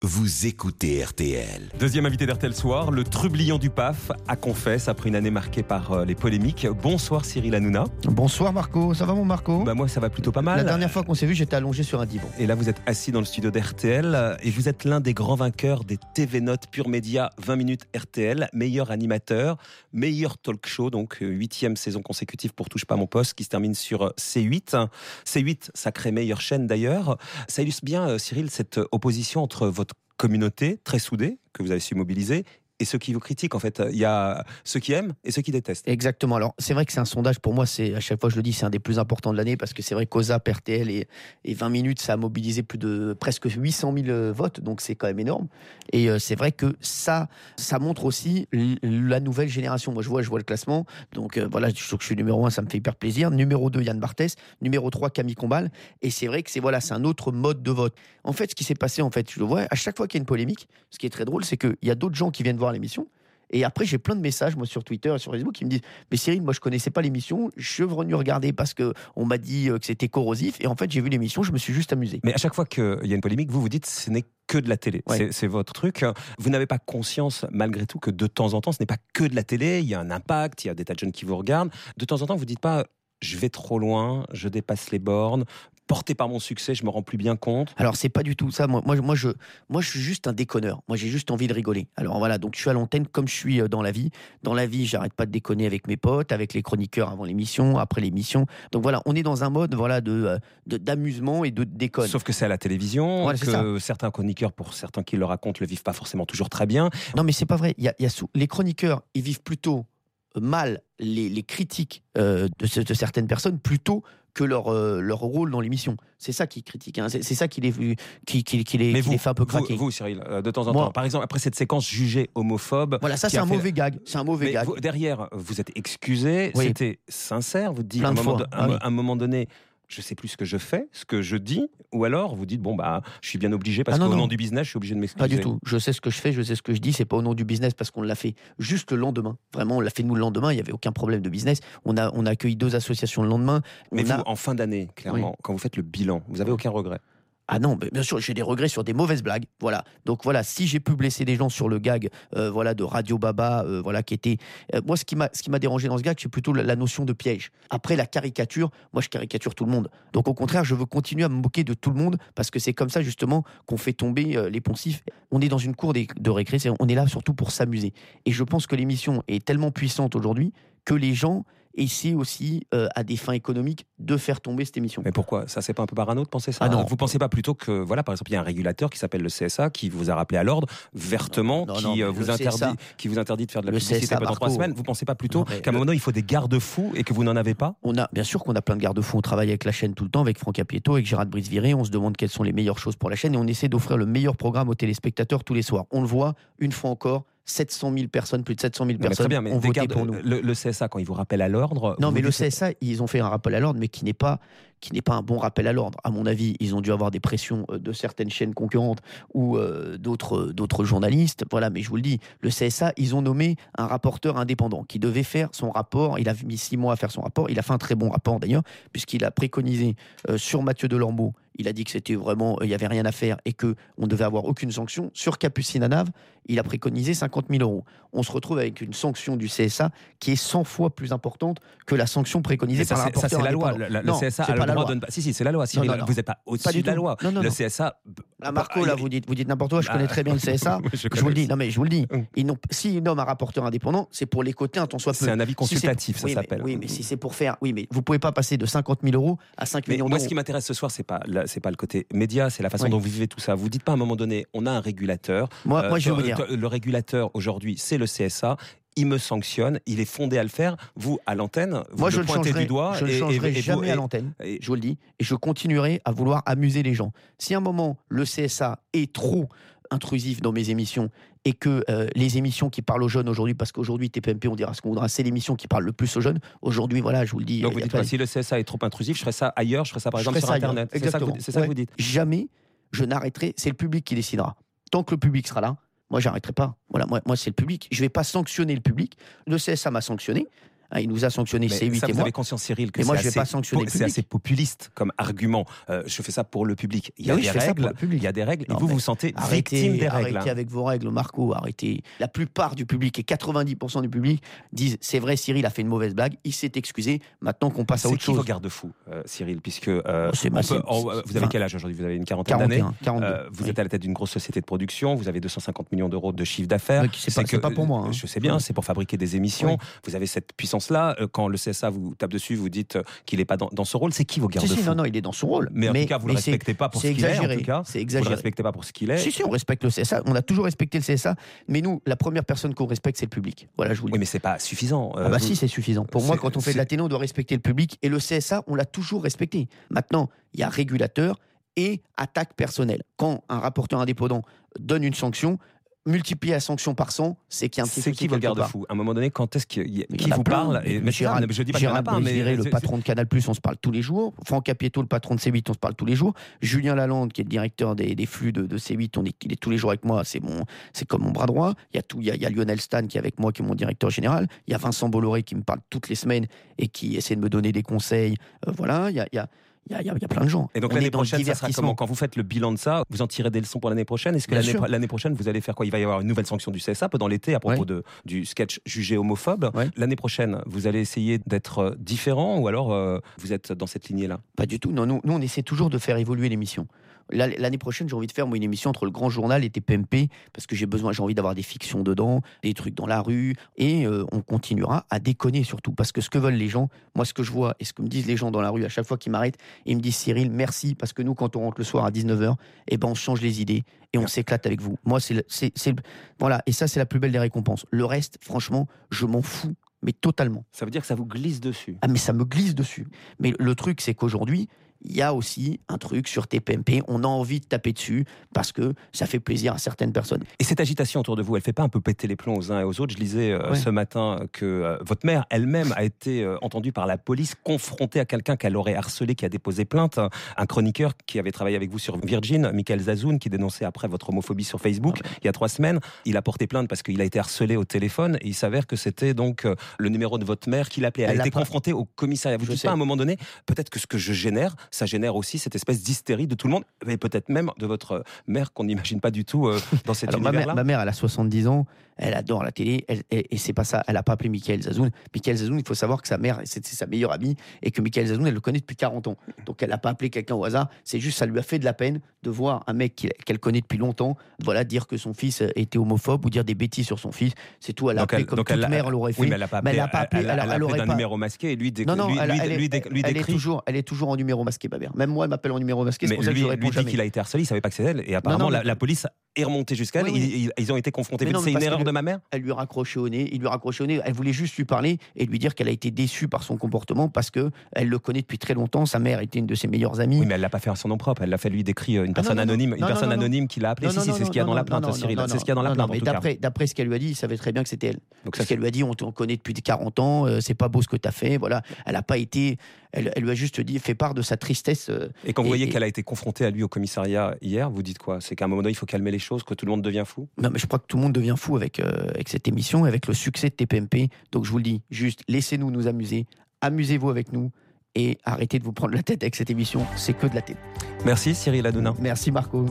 Vous écoutez RTL. Deuxième invité d'RTL Soir, le trublion du PAF à Confesse après une année marquée par les polémiques. Bonsoir Cyril Hanouna. Bonsoir Marco, ça va mon Marco? Moi ça va plutôt pas mal. La dernière fois qu'on s'est vu, j'étais allongé sur un divan. Et là vous êtes assis dans le studio d'RTL et vous êtes l'un des grands vainqueurs des TV Notes Pure Média 20 minutes RTL, meilleur animateur, meilleur talk show, donc 8e saison consécutive pour Touche pas mon poste qui se termine sur C8. C8, sacrée meilleure chaîne d'ailleurs. Ça illustre bien Cyril cette opposition entre votre communauté très soudée que vous avez su mobiliser et ceux qui vous critiquent. En fait, il y a ceux qui aiment et ceux qui détestent. Exactement. Alors, c'est vrai que c'est un sondage, pour moi, c'est, à chaque fois je le dis, c'est un des plus importants de l'année parce que c'est vrai qu'OZAP, RTL et 20 minutes, ça a mobilisé plus de presque 800 000 votes, donc c'est quand même énorme. Et c'est vrai que ça montre aussi la nouvelle génération. Moi, je vois le classement. Donc voilà, je suis numéro 1, ça me fait hyper plaisir. Numéro 2, Yann Barthès. Numéro 3, Camille Combal. Et c'est vrai que c'est un autre mode de vote. En fait, ce qui s'est passé, je le vois, à chaque fois qu'il y a une polémique, ce qui est très drôle, c'est qu'il y a d'autres gens qui viennent voir l'émission. Et après, j'ai plein de messages, moi, sur Twitter et sur Facebook, qui me disent « Mais Cyril, moi, je connaissais pas l'émission, je suis venu regarder parce qu'on m'a dit que c'était corrosif, et en fait, j'ai vu l'émission, je me suis juste amusé. » Mais à chaque fois qu'il y a une polémique, vous dites « Ce n'est que de la télé. Ouais. C'est votre truc. Vous n'avez pas conscience, malgré tout, que de temps en temps, ce n'est pas que de la télé, il y a un impact, il y a des tas de jeunes qui vous regardent. De temps en temps, vous dites pas « Je vais trop loin, je dépasse les bornes ». Porté par mon succès, je me rends plus bien compte. Alors c'est pas du tout ça. Moi, je suis juste un déconneur. Moi, j'ai juste envie de rigoler. Alors voilà, donc je suis à l'antenne comme je suis dans la vie. Dans la vie, j'arrête pas de déconner avec mes potes, avec les chroniqueurs avant l'émission, après l'émission. Donc voilà, on est dans un mode d'amusement et de déconne. Sauf que c'est à la télévision, voilà, que certains chroniqueurs, pour certains qui le racontent, le vivent pas forcément toujours très bien. Non, mais c'est pas vrai. Les chroniqueurs, ils vivent plutôt mal les critiques de certaines personnes plutôt que leur rôle dans l'émission. C'est ça qu'ils critiquent. Hein. C'est ça qui les fait un peu craquer. Vous, Cyril, de temps en temps, par exemple, après cette séquence jugée homophobe... Voilà, ça c'est un mauvais gag. C'est un mauvais gag. Derrière, vous êtes excusé, oui. C'était sincère, vous dites à un moment donné... Je sais plus ce que je fais, ce que je dis, ou alors vous dites je suis bien obligé parce qu'au nom du business, je suis obligé de m'excuser. Pas du tout. Je sais ce que je fais, je sais ce que je dis. C'est pas au nom du business parce qu'on l'a fait juste le lendemain. Vraiment, on l'a fait nous le lendemain. Il y avait aucun problème de business. On a accueilli 2 associations le lendemain. Mais vous, en fin d'année, clairement, quand vous faites le bilan, vous avez aucun regret? Ah non, bien sûr, j'ai des regrets sur des mauvaises blagues. Voilà. Donc voilà, si j'ai pu blesser des gens sur le gag, de Radio Baba, qui était, moi ce qui m'a dérangé dans ce gag, c'est plutôt la notion de piège. Après la caricature, moi je caricature tout le monde. Donc au contraire, je veux continuer à me moquer de tout le monde parce que c'est comme ça justement qu'on fait tomber les poncifs. On est dans une cour de récré, on est là surtout pour s'amuser. Et je pense que l'émission est tellement puissante aujourd'hui que les gens essaient aussi, à des fins économiques, de faire tomber cette émission. Mais pourquoi? Ça, c'est pas un peu parano de penser ça? Non. Vous pensez pas plutôt que, voilà, par exemple, il y a un régulateur qui s'appelle le CSA qui vous a rappelé à l'ordre vertement, qui vous interdit de faire de la publicité pendant 3 semaines. Vous pensez pas plutôt qu'à un moment donné, il faut des garde-fous et que vous n'en avez pas? Bien sûr qu'on a plein de garde-fous. On travaille avec la chaîne tout le temps, avec Franck Apieto, avec Gérard Brice-Viré. On se demande quelles sont les meilleures choses pour la chaîne et on essaie d'offrir le meilleur programme aux téléspectateurs tous les soirs. On le voit, une fois encore, 700 000 personnes, plus de 700 000 personnes ont voté pour nous. Le CSA, quand il vous rappelle à l'ordre... Non, mais le CSA, ils ont fait un rappel à l'ordre, mais qui n'est pas un bon rappel à l'ordre. À mon avis, ils ont dû avoir des pressions de certaines chaînes concurrentes ou d'autres journalistes. Voilà, mais je vous le dis, le CSA, ils ont nommé un rapporteur indépendant qui devait faire son rapport. Il a mis 6 mois à faire son rapport. Il a fait un très bon rapport d'ailleurs, puisqu'il a préconisé sur Mathieu Delormeau. Il a dit que c'était vraiment, il n'y avait rien à faire et qu'on ne devait avoir aucune sanction. Sur Capucine Anave, il a préconisé 50 000 €. On se retrouve avec une sanction du CSA qui est 100 fois plus importante que la sanction préconisée par le rapporteur. Ça, c'est la loi. Le CSA a le droit de ne pas... Si, c'est la loi. Cyril, vous n'êtes pas au-dessus de la loi. Non. Le CSA... Marco, là, vous dites n'importe quoi. Je connais très bien le CSA. Je vous le dis. Non, mais je vous le dis. S'ils nomment un rapporteur indépendant, c'est pour l'écouter un tant soit peu. C'est un avis consultatif, ça s'appelle. Oui, mais si c'est pour faire... Oui, mais vous ne pouvez pas passer de 50 000 € à 5 millions d'euros. Moi, ce qui m'intéresse ce soir, c'est pas le côté média, c'est la façon dont vous vivez tout ça. Vous dites pas à un moment donné, on a un régulateur. Moi, je vais vous dire. Le régulateur aujourd'hui, c'est le CSA. Il me sanctionne, il est fondé à le faire. Vous, à l'antenne, vous le pointez du doigt. Je ne changerai jamais à l'antenne, je vous le dis, et je continuerai à vouloir amuser les gens. Si à un moment, le CSA est trop intrusif dans mes émissions et que les émissions qui parlent aux jeunes aujourd'hui, parce qu'aujourd'hui TPMP, on dira ce qu'on voudra, c'est l'émission qui parle le plus aux jeunes. Aujourd'hui, voilà, je vous le dis. Donc vous dites si le CSA est trop intrusif, je ferai ça ailleurs, je ferai ça par exemple sur Internet. C'est ça que vous dites. Jamais je n'arrêterai, c'est le public qui décidera. Tant que le public sera là, moi j'arrêterai pas. Voilà, moi c'est le public. Je vais pas sanctionner le public. Le CSA m'a sanctionné. Il nous a sanctionné C8 ça, et vous moi. avez conscience, Cyril, que Et moi, je vais pas sanctionner le c'est public. assez populiste comme argument. Je fais ça pour le public. Il y a Oui, des je fais ça pour règles. le public. Il y a des règles. Non, et vous mais vous sentez victime des règles. Arrêtez avec vos règles, Marco, arrêtez. La plupart du public, et 90% du public, disent c'est vrai, Cyril a fait une mauvaise blague, il s'est excusé, maintenant qu'on passe à C'est autre qui chose. vos garde-fous, Cyril, puisque vous avez quel âge aujourd'hui? Vous avez une quarantaine 41, d'années. 42. Vous êtes à la tête d'une grosse société de production. Vous avez 250 millions d'euros de chiffre d'affaires. C'est pas pour moi. Je sais bien, c'est pour fabriquer des émissions. Vous avez cette puissance-là. Quand le CSA vous tape dessus, vous dites qu'il n'est pas dans ce rôle. C'est qui vos garde-fous? Non, il est dans son rôle. Mais en tout cas, vous ne le respectez pas pour ce qu'il est. En tout cas, c'est vous exagéré. ne le respectez pas pour ce qu'il est. Si, on respecte le CSA. On a toujours respecté le CSA. Mais nous, la première personne qu'on respecte, c'est le public. Voilà, je vous le dis. Oui, mais c'est pas suffisant. Si, c'est suffisant. Pour moi, quand on fait de la télé, on doit respecter le public. Et le CSA, on l'a toujours respecté. Maintenant, il y a régulateur et attaque personnelle. Quand un rapporteur indépendant donne une sanction, multiplier la sanction par 100, c'est qu'il y a un petit souci. C'est qui vos garde-fous? À un moment donné, quand est-ce qui vous parle? Gérald Briseret, le patron de Canal+, on se parle tous les jours. Franck Apieto, le patron de C8, on se parle tous les jours. Julien Lalande, qui est le directeur des flux de C8, il est tous les jours avec moi. C'est comme mon bras droit. Il y a Lionel Stan qui est avec moi, qui est mon directeur général. Il y a Vincent Bolloré qui me parle toutes les semaines et qui essaie de me donner des conseils. Voilà, il y a plein de gens. Et donc l'année prochaine, ça sera comment? Quand vous faites le bilan de ça, vous en tirez des leçons pour l'année prochaine? Est-ce que l'année prochaine, vous allez faire quoi? Il va y avoir une nouvelle sanction du CSA pendant l'été à propos du sketch jugé homophobe. L'année prochaine, vous allez essayer d'être différent ou alors vous êtes dans cette lignée-là? Pas du tout. Non, nous, on essaie toujours de faire évoluer l'émission. L'année prochaine, j'ai envie de faire une émission entre le Grand Journal et TPMP parce que j'ai envie d'avoir des fictions dedans, des trucs dans la rue et on continuera à déconner surtout parce que ce que veulent les gens, moi ce que je vois et ce que me disent les gens dans la rue à chaque fois qu'ils m'arrêtent, ils me disent Cyril, merci parce que nous quand on rentre le soir à 19h, on change les idées et on s'éclate avec vous. Moi voilà, et ça c'est la plus belle des récompenses. Le reste, franchement, je m'en fous, mais totalement. Ça veut dire que ça vous glisse dessus? Ah mais ça me glisse dessus. Mais le truc c'est qu'aujourd'hui, il y a aussi un truc sur TPMP, on a envie de taper dessus parce que ça fait plaisir à certaines personnes. Et cette agitation autour de vous, elle fait pas un peu péter les plombs aux uns et aux autres? Je lisais ce matin que votre mère elle-même a été entendue par la police, confrontée à quelqu'un qu'elle aurait harcelé, qui a déposé plainte, un chroniqueur qui avait travaillé avec vous sur Virgin, Michael Zazoun, qui dénonçait après votre homophobie sur Facebook il y a 3 semaines. Il a porté plainte parce qu'il a été harcelé au téléphone et il s'avère que c'était donc le numéro de votre mère qui l'appelait. Elle a été confrontée au commissariat. Vous ne dites pas à un moment donné, peut-être que ce que je génère, ça génère aussi cette espèce d'hystérie de tout le monde, et peut-être même de votre mère qu'on n'imagine pas du tout dans cet univers-là. Ma mère, elle a 70 ans, elle adore la télé, et c'est pas ça, elle n'a pas appelé Michael Zazoun. Michael Zazoun, il faut savoir que sa mère, c'est sa meilleure amie, et que Michael Zazoun, elle le connaît depuis 40 ans. Donc elle n'a pas appelé quelqu'un au hasard, c'est juste, ça lui a fait de la peine de voir un mec qu'elle connaît depuis longtemps, voilà, dire que son fils était homophobe ou dire des bêtises sur son fils. C'est tout, elle a appelé comme toute mère l'aurait fait. Oui, mais elle n'a pas appelé, elle a appelé d'un numéro masqué et lui décrit. Elle est toujours en numéro masqué, ma mère. Même moi, elle m'appelle en numéro masqué. C'est pour ça que je réponds jamais. Lui dit qu'il a été harcelé, il savait pas que c'est elle, et apparemment la police est remontée jusqu'à elle. Ils ont été confrontés. C'est une erreur de ma mère. Elle lui raccrochait au nez. Elle voulait juste lui parler et lui dire qu'elle a été déçue par son comportement parce que elle le connaît depuis très longtemps. Sa mère était une de ses meilleures amies. Oui, mais elle l'a pas fait à son nom propre. Elle l'a fait lui décrire une personne anonyme, anonyme qui l'a appelé. Si, c'est ce qu'il y a dans la plainte, Cyril. C'est ce qu'il y a dans la plainte. Mais d'après ce qu'elle lui a dit, il savait très bien que c'était elle. Donc ce qu'elle lui a dit, on te connaît depuis 40 ans. C'est pas beau ce que t'as fait. Voilà. Elle a pas été. Elle lui a juste dit, fait part de sa tristesse. Et quand vous voyez qu'elle a été confrontée à lui au commissariat hier, vous dites quoi? C'est qu'à un moment donné, il faut calmer les choses, que tout le monde devient fou? Non, mais je crois que tout le monde devient fou avec cette émission, avec le succès de TPMP. Donc je vous le dis, juste laissez-nous nous amuser, amusez-vous avec nous et arrêtez de vous prendre la tête avec cette émission. C'est que de la télé. Merci Cyril Hanouna. Merci Marco.